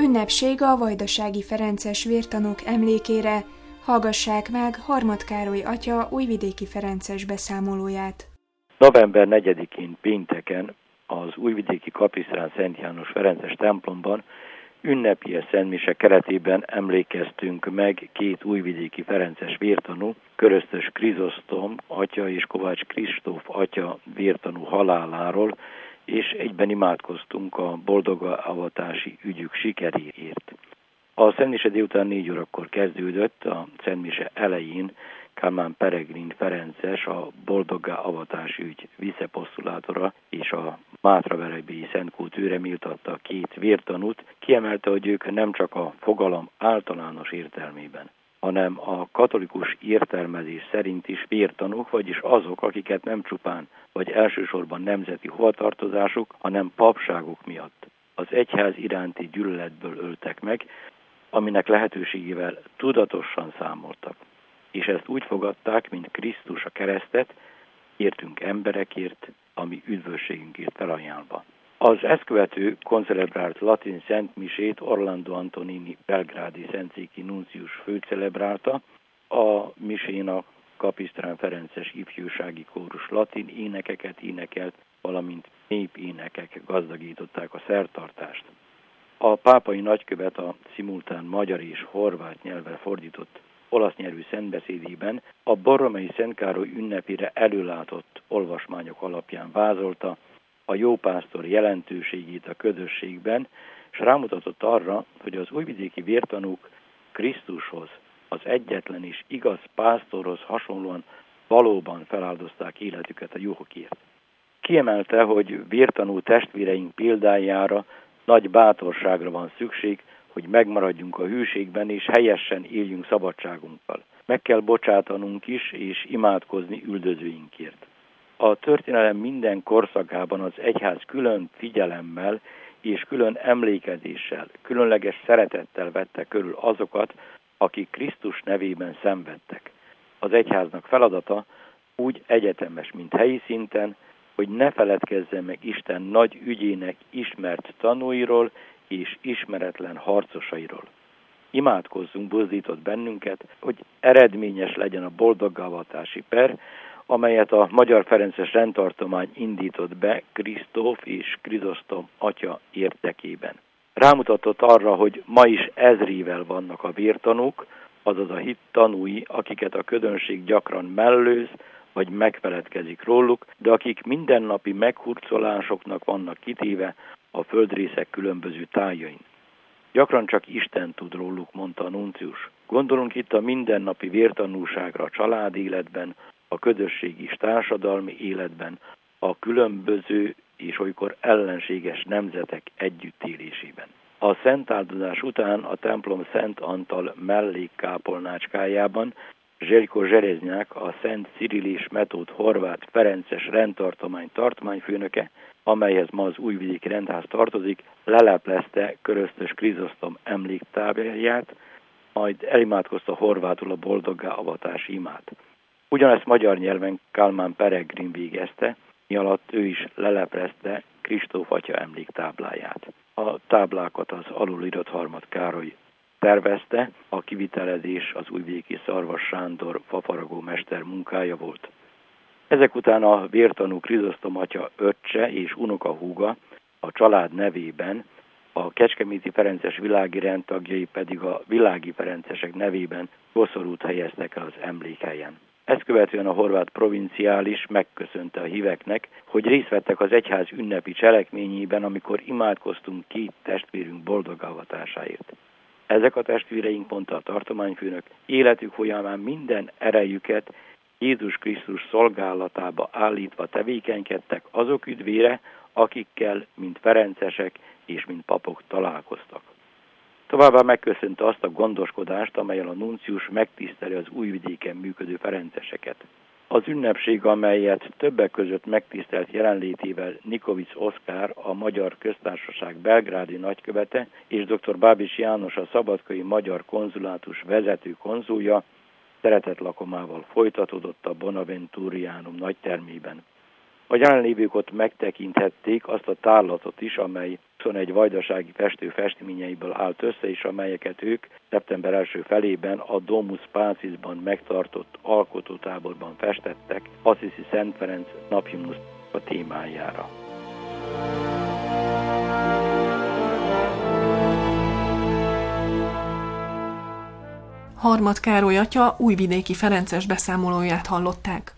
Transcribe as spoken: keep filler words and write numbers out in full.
Ünnepség a vajdasági ferences vértanúk emlékére. Hallgassák meg Harmad Károly atya újvidéki ferences beszámolóját. november negyedikén pénteken az újvidéki Kapisztrán Szent János ferences templomban ünnepélyes szentmise keretében emlékeztünk meg két újvidéki ferences vértanú, Köröztös Krizosztom atya és Kovács Kristóf atya vértanú haláláról, és egyben imádkoztunk a boldogavatási ügyük sikeréért. A szentmise délután négy órakor kezdődött, a szentmise elején Kálmán Peregrin ferences, a boldogavatási ügy viceposztulátora és a mátraverebélyi Szentkút őre méltatta a két vértanút, kiemelte, hogy ők nem csak a fogalom általános értelmében, hanem a katolikus értelmezés szerint is vértanúk, vagyis azok, akiket nem csupán vagy elsősorban nemzeti hovatartozásuk, hanem papságuk miatt az egyház iránti gyűlöletből öltek meg, aminek lehetőségével tudatosan számoltak. És ezt úgy fogadták, mint Krisztus a keresztet, értünk emberekért, ami üdvösségünkért felajánlva. Az ezt követő koncelebrált latin szentmisét Orlando Antonini belgrádi szentszéki nuncius főcelebrálta, a misén a Kapisztrán ferences ifjúsági kórus latin énekeket énekelt, valamint népénekek gazdagították a szertartást. A pápai nagykövet a szimultán magyar és horvát nyelvre fordított olasz nyelvű szentbeszédében a Borromei Szent Károly ünnepére előlátott olvasmányok alapján vázolta a jópásztor jelentőségét a közösségben, és rámutatott arra, hogy az újvidéki vértanúk Krisztushoz, az egyetlen és igaz pásztorhoz hasonlóan valóban feláldozták életüket a juhokért. Kiemelte, hogy vértanú testvéreink példájára nagy bátorságra van szükség, hogy megmaradjunk a hűségben és helyesen éljünk szabadságunkkal. Meg kell bocsátanunk is és imádkozni üldözőinkért. A történelem minden korszakában az egyház külön figyelemmel és külön emlékezéssel, különleges szeretettel vette körül azokat, akik Krisztus nevében szenvedtek. Az egyháznak feladata úgy egyetemes, mint helyi szinten, hogy ne feledkezzen meg Isten nagy ügyének ismert tanúiról és ismeretlen harcosairól. Imádkozzunk, buzdított bennünket, hogy eredményes legyen a boldogavatási per, amelyet a Magyar Ferences rendtartomány indított be Kristóf és Krizosztom atya érdekében. Rámutatott arra, hogy ma is ezrével vannak a vértanúk, azaz a hit tanúi, akiket a közönség gyakran mellőz, vagy megfeledkezik róluk, de akik mindennapi meghurcolásoknak vannak kitéve a földrészek különböző tájain. Gyakran csak Isten tud róluk, mondta a nuncius. Gondolunk itt a mindennapi vértanúságra a család életben, a közösségi és társadalmi életben, a különböző és olykor ellenséges nemzetek együttélésében. A szentáldozás után a templom Szent Antal mellékkápolnácskájában Zseljko Zsereznyák, a Szent Cirill és Metód horvát ferences rendtartomány tartományfőnöke, amelyhez ma az újvidéki rendház tartozik, leleplezte Köröztös Krizosztom emléktábláját, majd elimádkozta horvátul a boldogavatási imát. Ugyanezt magyar nyelven Kálmán Peregrin végezte, mi alatt ő is leleplezte Kristóf atya emléktábláját. A táblákat az alulírott Harmad Károly tervezte, a kivitelezés az újvidéki Szarvas Sándor fafaragó mester munkája volt. Ezek után a vértanú Krizosztom atya öccse és unokahúga a család nevében, a kecskeméti ferences világi rendtagjai pedig a világi ferencesek nevében koszorút helyeztek el az emlékhelyen. Ezt követően a horvát provinciális megköszönte a híveknek, hogy részt vettek az egyház ünnepi cselekményében, amikor imádkoztunk két testvérünk boldogavatásáért. Ezek a testvéreink, mondta a tartományfőnök, életük folyamán minden erejüket Jézus Krisztus szolgálatába állítva tevékenykedtek azok üdvére, akikkel, mint ferencesek és mint papok találkoztak. Továbbá megköszönte azt a gondoskodást, amellyel a nuncius megtiszteli az újvidéken működő ferenceseket. Az ünnepség, amelyet többek között megtisztelt jelenlétével Nikovics Oszkár, a Magyar Köztársaság belgrádi nagykövete, és dr. Bábis János, a szabadkai magyar konzulátus vezető konzulja, szeretetlakomával folytatódott a Bonaventurianum nagytermében. A jelenlévők ott megtekinthették azt a tárlatot is, amely huszonegy vajdasági festő festményeiből állt össze, és amelyeket ők szeptember első felében a Domus Pacisban megtartott alkotótáborban festettek Assisi Szent Ferenc napjumus a témájára. Harmad Károly atya újvidéki ferences beszámolóját hallották.